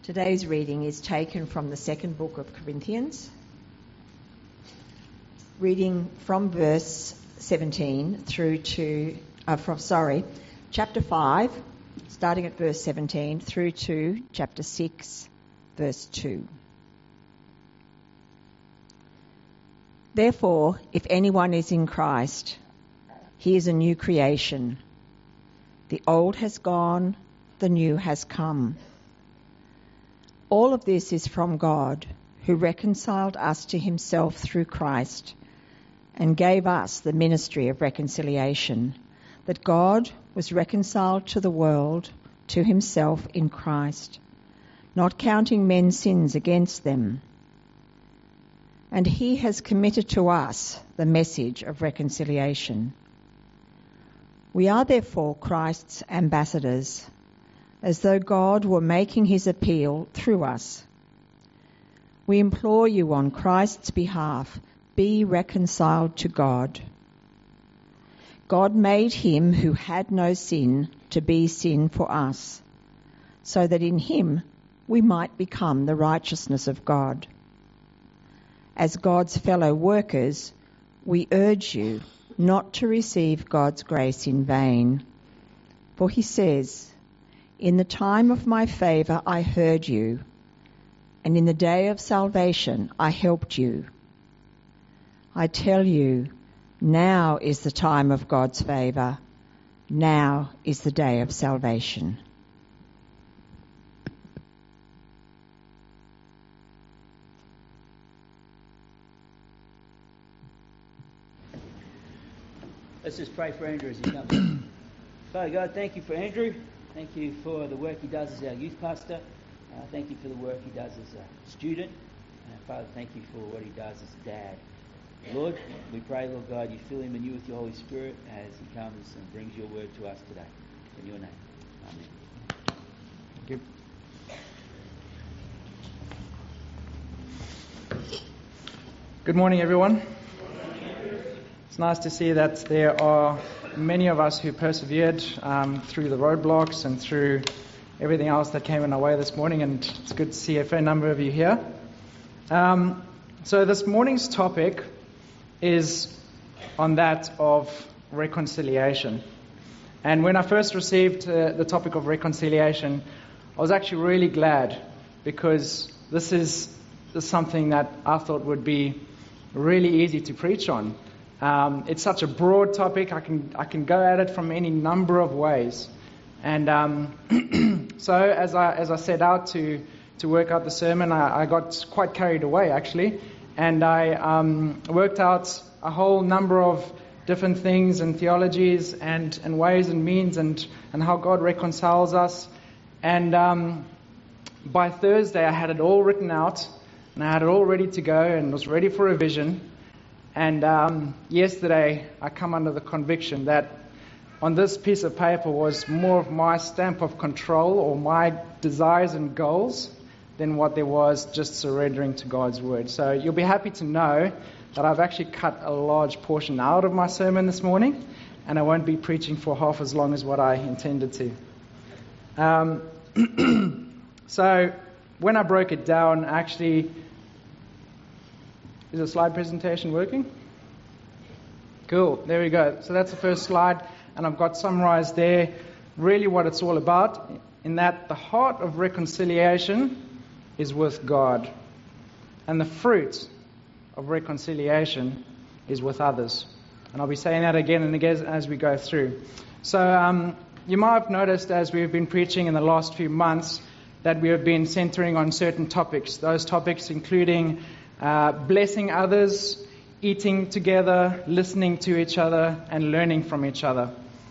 Today's reading is taken from the second book of Corinthians, reading from verse 17 through to, chapter 5, starting at verse 17 through to chapter 6, verse 2. Therefore, if anyone is in Christ, he is a new creation. The old has gone, the new has come. All of this is from God, who reconciled us to himself through Christ and gave us the ministry of reconciliation, that God was reconciled to the world, to himself in Christ, not counting men's sins against them. And he has committed to us the message of reconciliation. We are therefore Christ's ambassadors, as though God were making his appeal through us. We implore you on Christ's behalf, be reconciled to God. God made him who had no sin to be sin for us, so that in him we might become the righteousness of God. As God's fellow workers, we urge you not to receive God's grace in vain. For he says, "In the time of my favour I heard you, and in the day of salvation I helped you." I tell you, now is the time of God's favour. Now is the day of salvation. Let's just pray for Andrew as he comes. Father God, thank you for Andrew. Thank you for the work he does as our youth pastor. Thank you for the work he does as a student. Father, thank you for what he does as a dad. Lord, we pray, Lord God, you fill him anew with your Holy Spirit as he comes and brings your word to us today. In your name. Amen. Thank you. Good morning, everyone. It's nice to see that there are many of us who persevered through the roadblocks and through everything else that came in our way this morning, and it's good to see a fair number of you here. So this morning's topic is on that of reconciliation. And when I first received the topic of reconciliation, I was actually really glad, because this is something that I thought would be really easy to preach on. It's such a broad topic. I can go at it from any number of ways, and so as I set out to work out the sermon, I got quite carried away actually, and I worked out a whole number of different things and theologies and ways and means and how God reconciles us. And by Thursday, I had it all written out and I had it all ready to go and was ready for revision. And yesterday, I come under the conviction that on this piece of paper was more of my stamp of control or my desires and goals than what there was just surrendering to God's word. So you'll be happy to know that I've actually cut a large portion out of my sermon this morning, and I won't be preaching for half as long as what I intended to. So when I broke it down, actually... Is the slide presentation working? Cool, there we go. So that's the first slide, and I've got summarized there really what it's all about, in that the heart of reconciliation is with God, and the fruit of reconciliation is with others. And I'll be saying that again and again as we go through. So you might have noticed as we've been preaching in the last few months that we have been centering on certain topics. Those topics including blessing others, eating together, listening to each other, and learning from each other.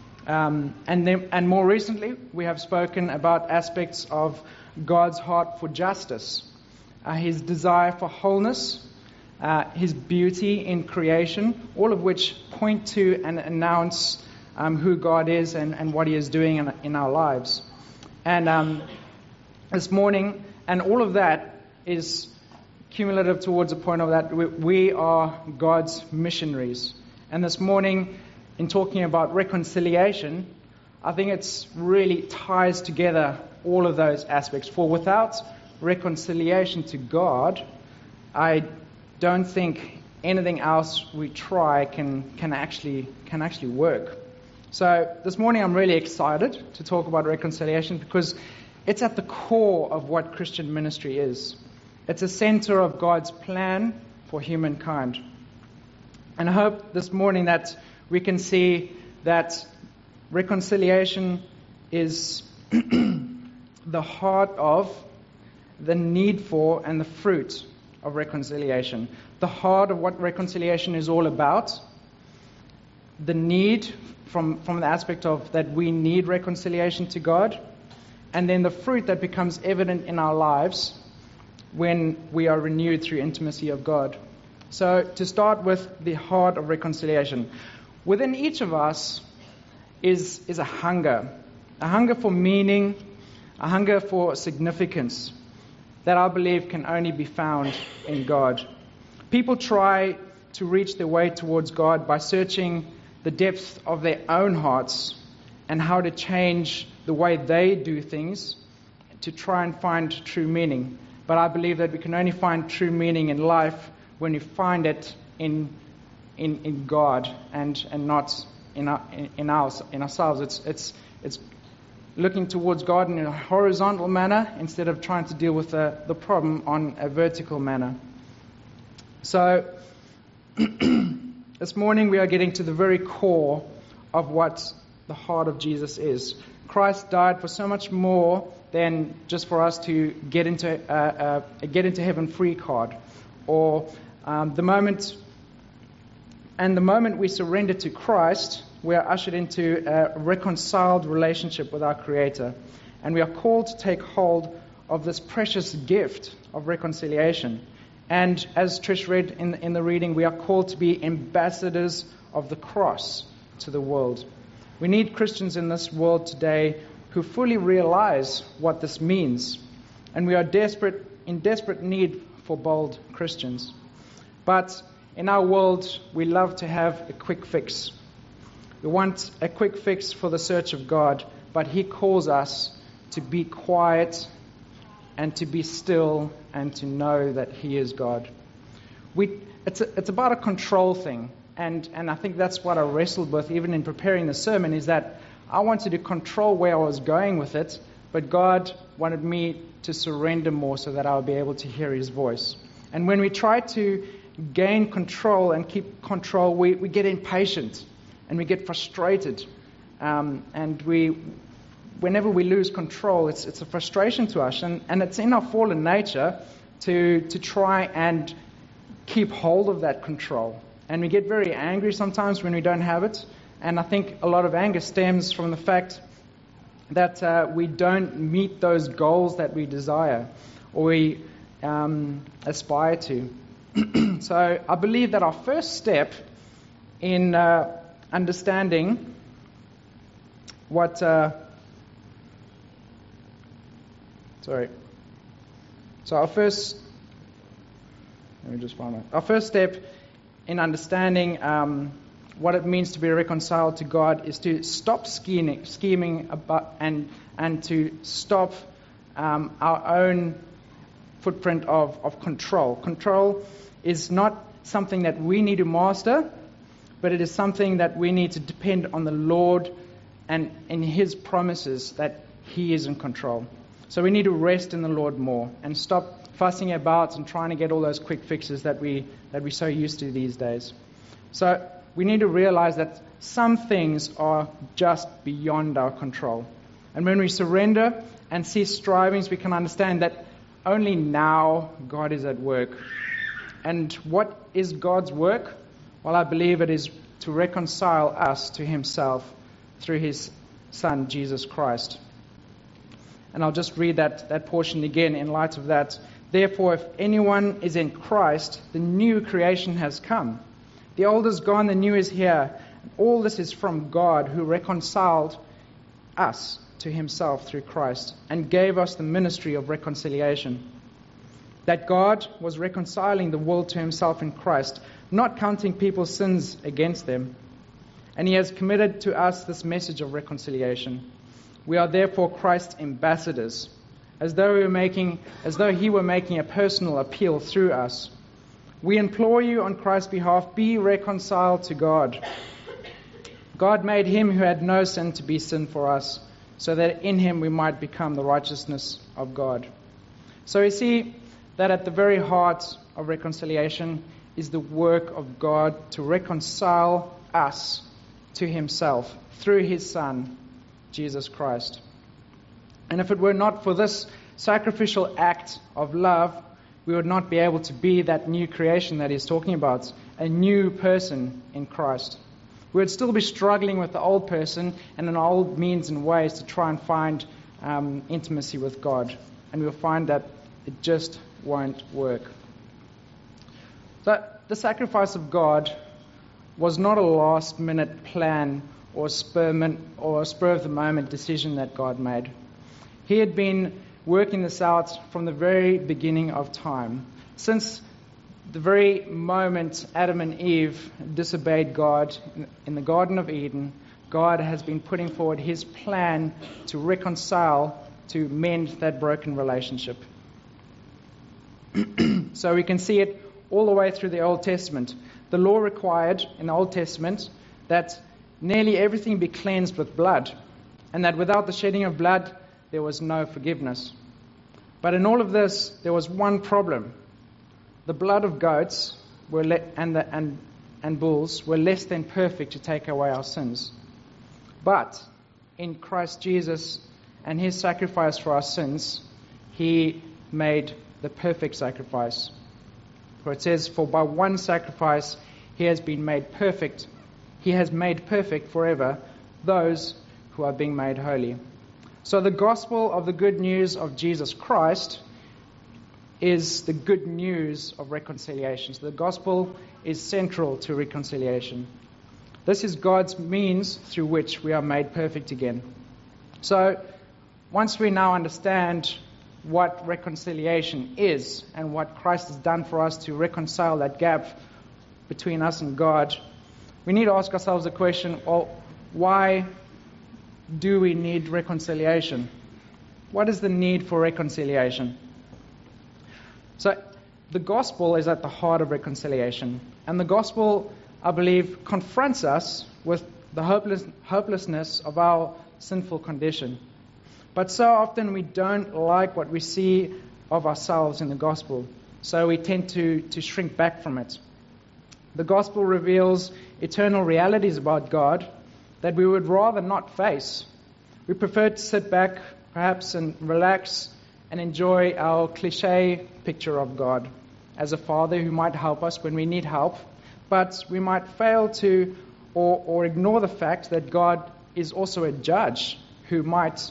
And more recently, we have spoken about aspects of God's heart for justice, his desire for wholeness, his beauty in creation, all of which point to and announce who God is and what he is doing in our lives. And this morning, and all of that is cumulative towards the point of that we are God's missionaries. And this morning, in talking about reconciliation, I think it's really ties together all of those aspects. For without reconciliation to God, I don't think anything else we try can actually work. So this morning I'm really excited to talk about reconciliation because it's at the core of what Christian ministry is. It's a center of God's plan for humankind. And I hope this morning that we can see that reconciliation is the heart of, the need for, and the fruit of reconciliation. The heart of what reconciliation is all about. The need from the aspect of that we need reconciliation to God. And then the fruit that becomes evident in our lives when we are renewed through intimacy of God. So to start with the heart of reconciliation. Within each of us is a hunger for meaning, a hunger for significance that I believe can only be found in God. People try to reach their way towards God by searching the depth of their own hearts and how to change the way they do things to try and find true meaning. But I believe that we can only find true meaning in life when we find it in God and not in ourselves. It's looking towards God in a horizontal manner instead of trying to deal with the problem on a vertical manner. So this morning we are getting to the very core of what the heart of Jesus is. Christ died for so much more than just for us to get into heaven free card, or the moment we surrender to Christ, we are ushered into a reconciled relationship with our Creator, and we are called to take hold of this precious gift of reconciliation. And as Trish read in the reading, we are called to be ambassadors of the cross to the world. We need Christians in this world today who fully realize what this means. And we are in desperate need for bold Christians. But in our world, we love to have a quick fix. We want a quick fix for the search of God, but He calls us to be quiet and to be still and to know that He is God. It's about a control thing. And I think that's what I wrestled with even in preparing the sermon, is that I wanted to control where I was going with it, but God wanted me to surrender more so that I would be able to hear His voice. And when we try to gain control and keep control, we get impatient and we get frustrated. And whenever we lose control, it's a frustration to us. And it's in our fallen nature to try and keep hold of that control. And we get very angry sometimes when we don't have it. And I think a lot of anger stems from the fact that we don't meet those goals that we desire or we aspire to. So I believe that our first step in understanding what... So our first... Let me just find that. Our first step in understanding what it means to be reconciled to God is to stop scheming about and to stop our own footprint of control. Control is not something that we need to master, but it is something that we need to depend on the Lord and in His promises that He is in control. So we need to rest in the Lord more and stop fussing about and trying to get all those quick fixes that we're so used to these days. So we need to realize that some things are just beyond our control. And when we surrender and cease strivings, we can understand that only now God is at work. And what is God's work? Well, I believe it is to reconcile us to Himself through His Son, Jesus Christ. And I'll just read that portion again in light of that. Therefore, if anyone is in Christ, the new creation has come. The old is gone, the new is here. All this is from God, who reconciled us to Himself through Christ and gave us the ministry of reconciliation. That God was reconciling the world to Himself in Christ, not counting people's sins against them. And He has committed to us this message of reconciliation. We are therefore Christ's ambassadors, as though he were making a personal appeal through us. We implore you on Christ's behalf, be reconciled to God. God made him who had no sin to be sin for us, so that in him we might become the righteousness of God. So we see that at the very heart of reconciliation is the work of God to reconcile us to himself through his Son, Jesus Christ. And if it were not for this sacrificial act of love, we would not be able to be that new creation that he's talking about, a new person in Christ. We would still be struggling with the old person and in old means and ways to try and find intimacy with God. And we'll find that it just won't work. So the sacrifice of God was not a last-minute plan or spur of the moment decision that God made. He had been working this out from the very beginning of time. Since the very moment Adam and Eve disobeyed God in the Garden of Eden, God has been putting forward his plan to reconcile, to mend that broken relationship. So we can see it all the way through the Old Testament. The law required in the Old Testament that nearly everything be cleansed with blood, and that without the shedding of blood, there was no forgiveness. But in all of this, there was one problem. The blood of goats and bulls were less than perfect to take away our sins. But in Christ Jesus and his sacrifice for our sins, he made the perfect sacrifice. For it says, for by one sacrifice he has made perfect forever those who are being made holy. So the gospel of the good news of Jesus Christ is the good news of reconciliation. So the gospel is central to reconciliation. This is God's means through which we are made perfect again. So once we now understand what reconciliation is and what Christ has done for us to reconcile that gap between us and God, we need to ask ourselves the question, well, why do we need reconciliation? What is the need for reconciliation? So the gospel is at the heart of reconciliation. And the gospel, I believe, confronts us with the hopelessness of our sinful condition. But so often we don't like what we see of ourselves in the gospel. So we tend to shrink back from it. The gospel reveals eternal realities about God that we would rather not face. We prefer to sit back, perhaps, and relax and enjoy our cliche picture of God as a father who might help us when we need help. But we might fail to or ignore the fact that God is also a judge who might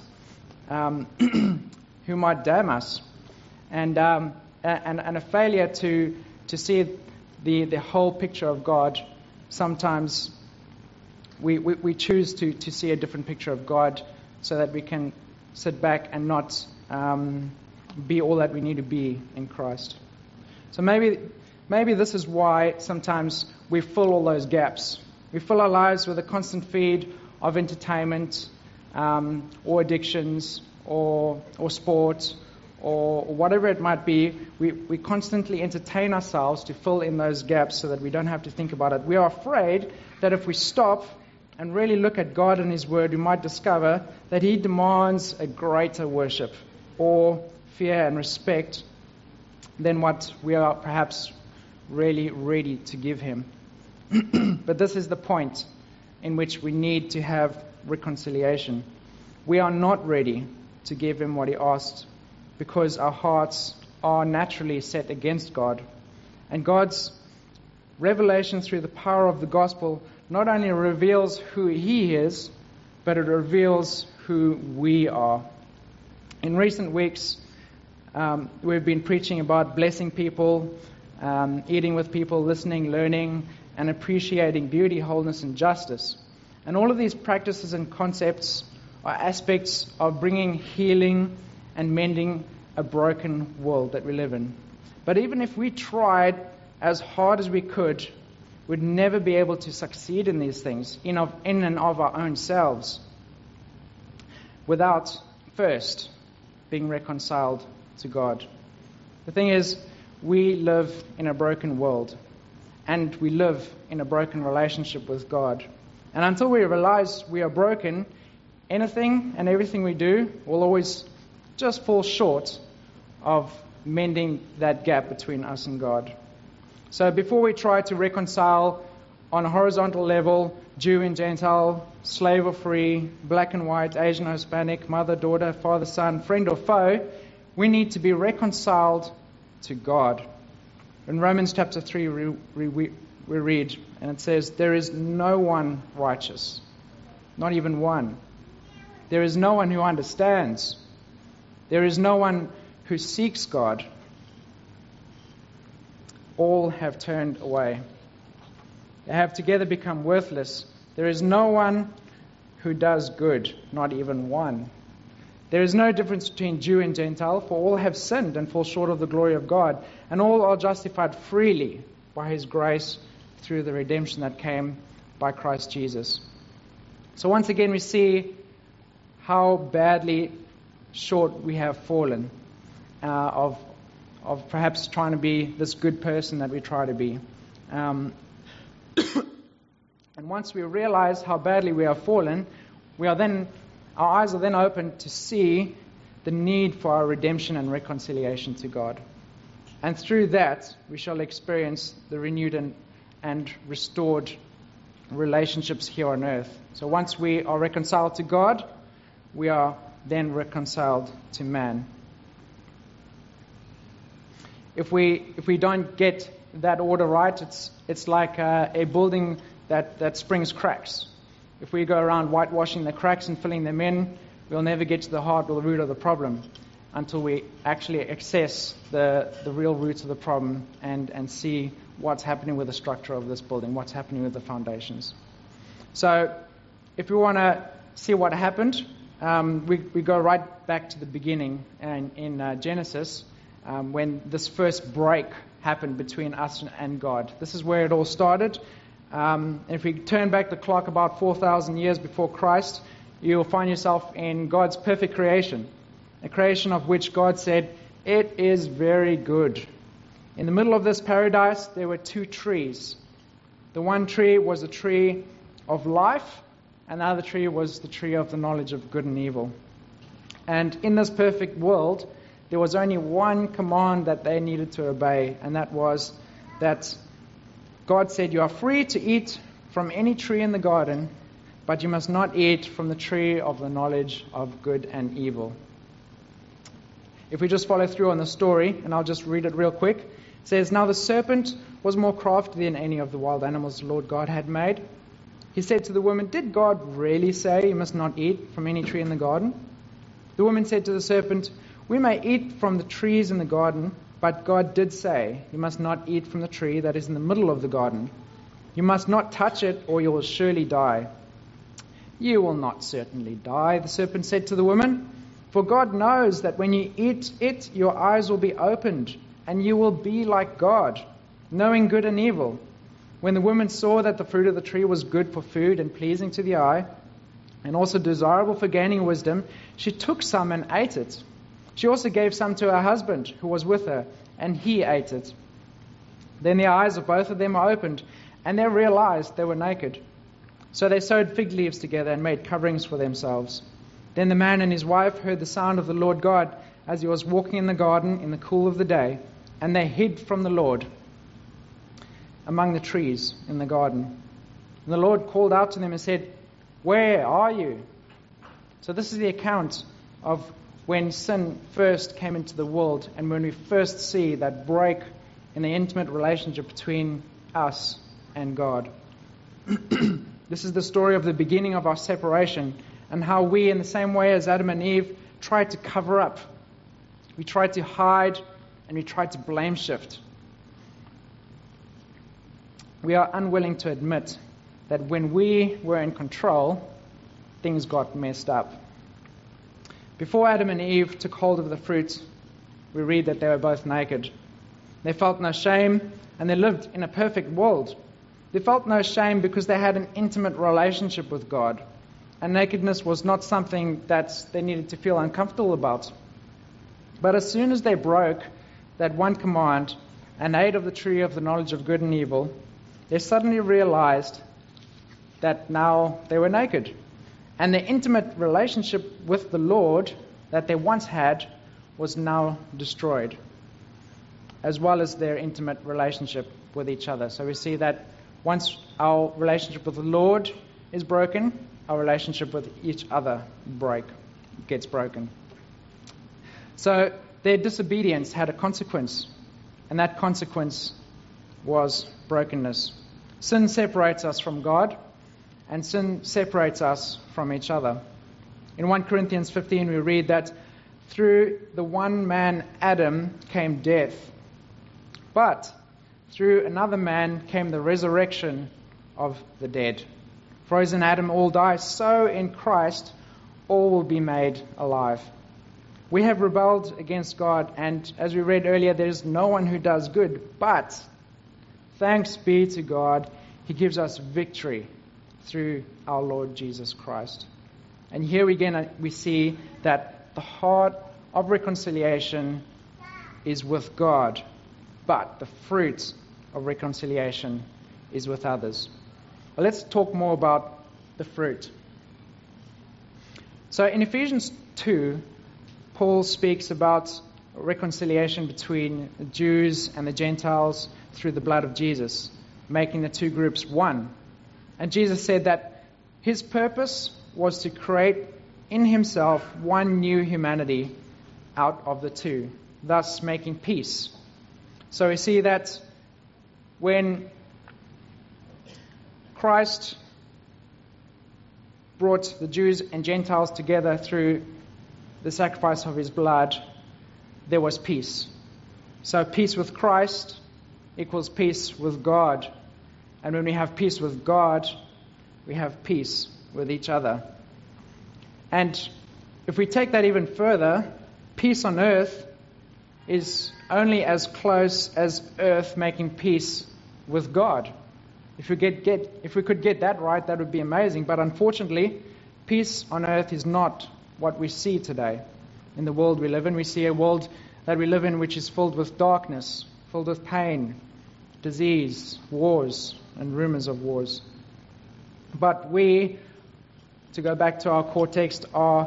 damn us, and a failure to see the whole picture of God. Sometimes we choose to see a different picture of God so that we can sit back and not be all that we need to be in Christ. So maybe this is why sometimes we fill all those gaps. We fill our lives with a constant feed of entertainment, or addictions, or sport, or whatever it might be. We constantly entertain ourselves to fill in those gaps so that we don't have to think about it. We are afraid that if we stop and really look at God and his word, we might discover that he demands a greater worship or fear and respect than what we are perhaps really ready to give him. But this is the point in which we need to have reconciliation. We are not ready to give him what he asked because our hearts are naturally set against God. And God's revelation through the power of the gospel not only reveals who he is, but it reveals who we are. In recent weeks, we've been preaching about blessing people, eating with people, listening, learning, and appreciating beauty, wholeness, and justice. And all of these practices and concepts are aspects of bringing healing and mending a broken world that we live in. But even if we tried as hard as we could, we'd never be able to succeed in these things in and of our own selves without first being reconciled to God. The thing is, we live in a broken world, and we live in a broken relationship with God. And until we realize we are broken, anything and everything we do will always just fall short of mending that gap between us and God. So before we try to reconcile on a horizontal level, Jew and Gentile, slave or free, black and white, Asian or Hispanic, mother, daughter, father, son, friend or foe, we need to be reconciled to God. In Romans chapter 3 we read, and it says, there is no one righteous, not even one. There is no one who understands. There is no one who seeks God. All have turned away. They have together become worthless. There is no one who does good, not even one. There is no difference between Jew and Gentile, for all have sinned and fall short of the glory of God, and all are justified freely by His grace through the redemption that came by Christ Jesus. So once again we see how badly short we have fallen of perhaps trying to be this good person that we try to be. And once we realize how badly we have fallen, our eyes are then opened to see the need for our redemption and reconciliation to God. And through that, we shall experience the renewed and restored relationships here on earth. So once we are reconciled to God, we are then reconciled to man. If we don't get that order right, it's like a building that springs cracks. If we go around whitewashing the cracks and filling them in, we'll never get to the heart or the root of the problem until we actually access the real roots of the problem and see what's happening with the structure of this building, what's happening with the foundations. So if we want to see what happened, we go right back to the beginning and in Genesis, when this first break happened between us and God. This is where it all started. If we turn back the clock about 4,000 years before Christ, you'll find yourself in God's perfect creation, a creation of which God said, "It is very good." In the middle of this paradise, there were two trees. The one tree was a tree of life, and the other tree was the tree of the knowledge of good and evil. And in this perfect world, there was only one command that they needed to obey, and that was that God said, "You are free to eat from any tree in the garden, but you must not eat from the tree of the knowledge of good and evil." If we just follow through on the story, and I'll just read it real quick, it says, "Now the serpent was more crafty than any of the wild animals the Lord God had made. He said to the woman, 'Did God really say you must not eat from any tree in the garden?' The woman said to the serpent, 'We may eat from the trees in the garden, but God did say, you must not eat from the tree that is in the middle of the garden. You must not touch it, or you will surely die.' 'You will not certainly die,' the serpent said to the woman, 'for God knows that when you eat it, your eyes will be opened, and you will be like God, knowing good and evil.' When the woman saw that the fruit of the tree was good for food and pleasing to the eye, and also desirable for gaining wisdom, she took some and ate it. She also gave some to her husband, who was with her, and he ate it. Then the eyes of both of them were opened, and they realized they were naked. So they sewed fig leaves together and made coverings for themselves. Then the man and his wife heard the sound of the Lord God as he was walking in the garden in the cool of the day, and they hid from the Lord among the trees in the garden. And the Lord called out to them and said, 'Where are you?' So this is the account of when sin first came into the world, and when we first see that break in the intimate relationship between us and God. This is the story of the beginning of our separation, and how we, in the same way as Adam and Eve, tried to cover up. We tried to hide, and we tried to blame shift. We are unwilling to admit that when we were in control, things got messed up. Before Adam and Eve took hold of the fruit, we read that they were both naked. They felt no shame, and they lived in a perfect world. They felt no shame because they had an intimate relationship with God, and nakedness was not something that they needed to feel uncomfortable about. But as soon as they broke that one command and ate of the tree of the knowledge of good and evil, they suddenly realized that now they were naked. And their intimate relationship with the Lord that they once had was now destroyed, as well as their intimate relationship with each other. So we see that once our relationship with the Lord is broken, our relationship with each other gets broken. So their disobedience had a consequence, and that consequence was brokenness. Sin separates us from God, and sin separates us from each other. In 1 Corinthians 15 we read that through the one man Adam came death, but through another man came the resurrection of the dead. For as in Adam all die, so in Christ all will be made alive. We have rebelled against God, and as we read earlier, there is no one who does good, but thanks be to God, He gives us victory through our Lord Jesus Christ. And here again we see that the heart of reconciliation is with God, but the fruit of reconciliation is with others. Well, let's talk more about the fruit. So in Ephesians 2, Paul speaks about reconciliation between the Jews and the Gentiles through the blood of Jesus, making the two groups one. And Jesus said that His purpose was to create in Himself one new humanity out of the two, thus making peace. So we see that when Christ brought the Jews and Gentiles together through the sacrifice of His blood, there was peace. So peace with Christ equals peace with God. And when we have peace with God, we have peace with each other. And if we take that even further, peace on earth is only as close as earth making peace with God. If we could get that right, that would be amazing. But unfortunately, peace on earth is not what we see today. In the world we live in, we see a world that we live in which is filled with darkness, filled with pain, disease, wars, and rumors of wars. But we, to go back to our core text, are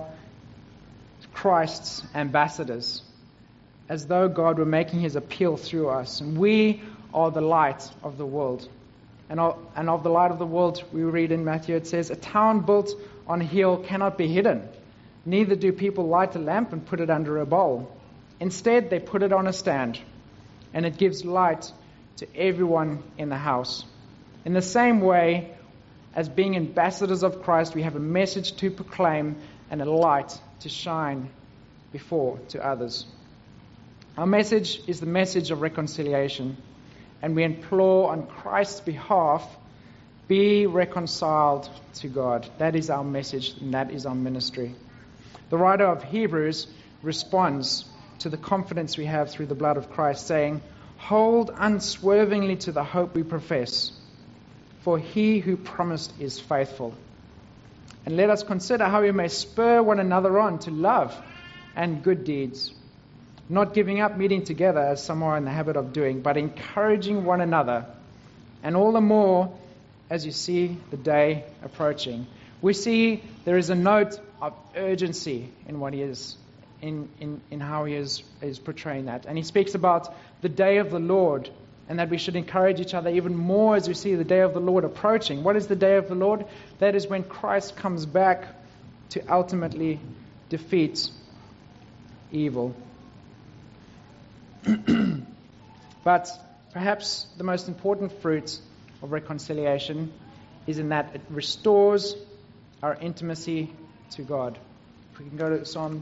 Christ's ambassadors, as though God were making His appeal through us. And we are the light of the world. And of the light of the world, we read in Matthew, it says, "A town built on a hill cannot be hidden. Neither do people light a lamp and put it under a bowl. Instead, they put it on a stand, and it gives light to everyone in the house." In the same way, as being ambassadors of Christ, we have a message to proclaim and a light to shine before to others. Our message is the message of reconciliation, and we implore on Christ's behalf, be reconciled to God. That is our message, and that is our ministry. The writer of Hebrews responds to the confidence we have through the blood of Christ, saying, "Hold unswervingly to the hope we profess, for He who promised is faithful. And let us consider how we may spur one another on to love and good deeds, not giving up meeting together as some are in the habit of doing, but encouraging one another, and all the more as you see the day approaching." We see there is a note of urgency in what he is, in how he is portraying that. And he speaks about the day of the Lord, and that we should encourage each other even more as we see the day of the Lord approaching. What is the day of the Lord? That is when Christ comes back to ultimately defeat evil. But perhaps the most important fruit of reconciliation is in that it restores our intimacy to God. If we can go to Psalm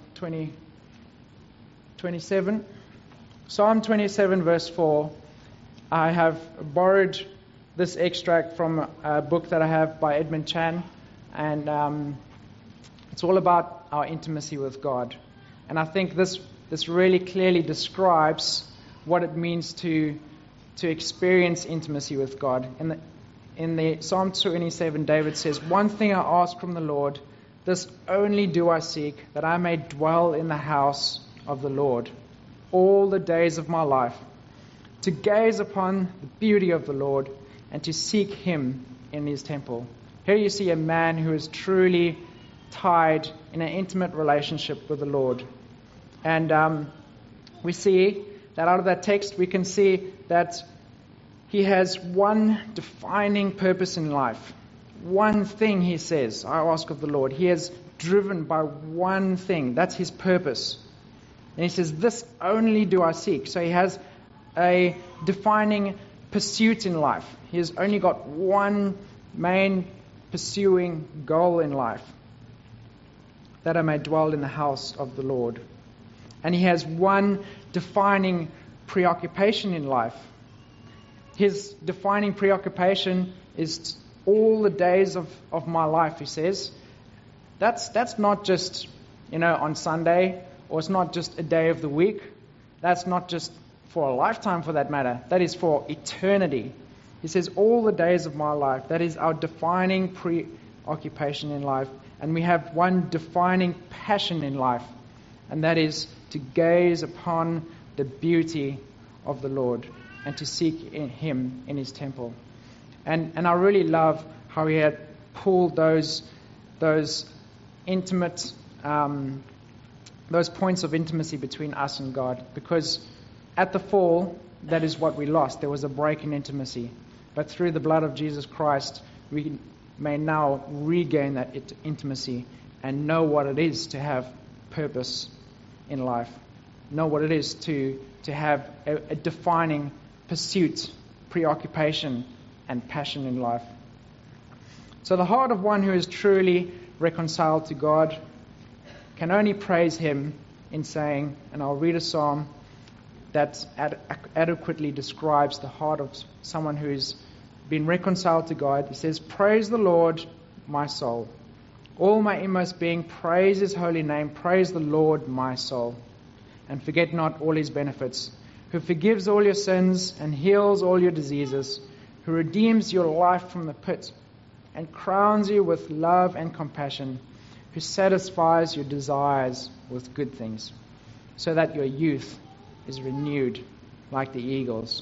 27. Psalm 27 verse 4. I have borrowed this extract from a book that I have by Edmund Chan, and it's all about our intimacy with God. And I think this really clearly describes what it means to experience intimacy with God. In the Psalm 27, David says, "One thing I ask from the Lord, this only do I seek, that I may dwell in the house of the Lord all the days of my life, to gaze upon the beauty of the Lord and to seek him in his temple. Here you see a man who is truly tied in an intimate relationship with the Lord. And we see that out of that text we can see that he has one defining purpose in life. One thing, he says, I ask of the Lord. He is driven by one thing. That's his purpose. And he says, this only do I seek. So he has a defining pursuit in life. He has only got one main pursuing goal in life, that I may dwell in the house of the Lord. And he has one defining preoccupation in life. His defining preoccupation is all the days of my life, he says. That's not just, on Sunday, or it's not just a day of the week. That's not just for a lifetime, for that matter. That is for eternity. He says, all the days of my life. That is our defining preoccupation in life. And we have one defining passion in life, and that is to gaze upon the beauty of the Lord and to seek him in his temple. And I really love how he had pulled those intimate, those points of intimacy between us and God. Because at the fall, that is what we lost. There was a break in intimacy. But through the blood of Jesus Christ, we may now regain that intimacy and know what it is to have purpose in life. Know what it is to have a defining pursuit, preoccupation, and passion in life. So the heart of one who is truly reconciled to God can only praise him in saying, and I'll read a psalm that adequately describes the heart of someone who's been reconciled to God. He says, praise the Lord, my soul. All my inmost being, praise his holy name. Praise the Lord, my soul. And forget not all his benefits, who forgives all your sins and heals all your diseases, who redeems your life from the pit and crowns you with love and compassion, who satisfies your desires with good things, so that your youth is renewed like the eagles.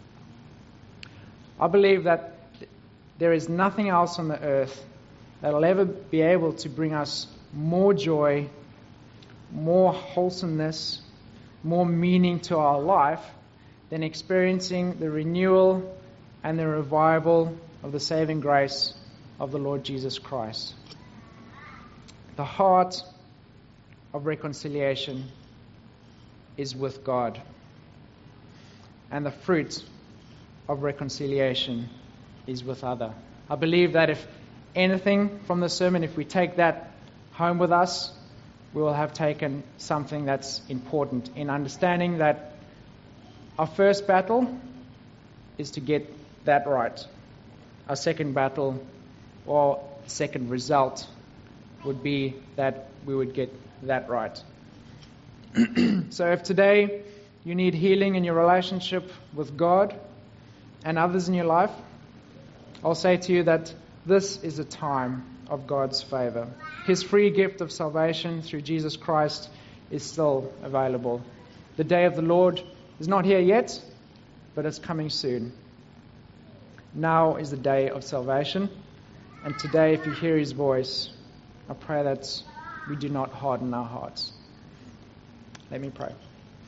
I believe that there is nothing else on the earth that will ever be able to bring us more joy, more wholesomeness, more meaning to our life than experiencing the renewal and the revival of the saving grace of the Lord Jesus Christ. The heart of reconciliation is with God, and the fruit of reconciliation is with other. I believe that if anything from the sermon, if we take that home with us, we will have taken something that's important in understanding that our first battle is to get that right. Our second battle, or second result, would be that we would get that right. So if today you need healing in your relationship with God and others in your life, I'll say to you that this is a time of God's favor. His free gift of salvation through Jesus Christ is still available. The day of the Lord is not here yet, but it's coming soon. Now is the day of salvation, and today, if you hear his voice, I pray that we do not harden our hearts. Let me pray.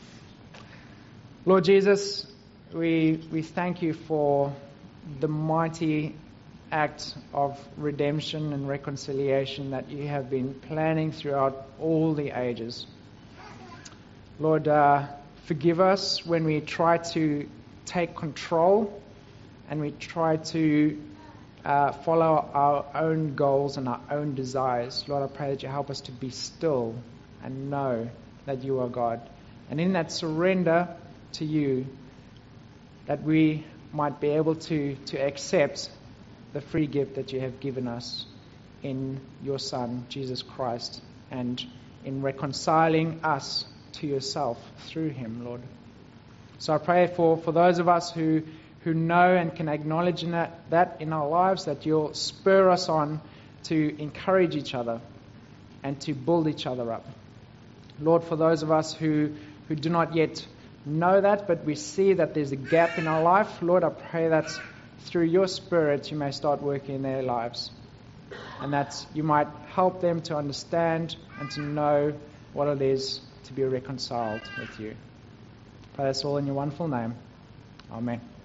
Lord Jesus, we thank you for the mighty act of redemption and reconciliation that you have been planning throughout all the ages. Lord, forgive us when we try to take control and we try to follow our own goals and our own desires. Lord, I pray that you help us to be still and know that you are God. And in that surrender to you, that we might be able to accept the free gift that you have given us in your Son, Jesus Christ, and in reconciling us to yourself through him, Lord. So I pray for those of us who know and can acknowledge that in our lives, that you'll spur us on to encourage each other and to build each other up. Lord, for those of us who do not yet know that, but we see that there's a gap in our life. Lord, I pray that through your Spirit you may start working in their lives, and that you might help them to understand and to know what it is to be reconciled with you. Pray this all in your wonderful name. Amen.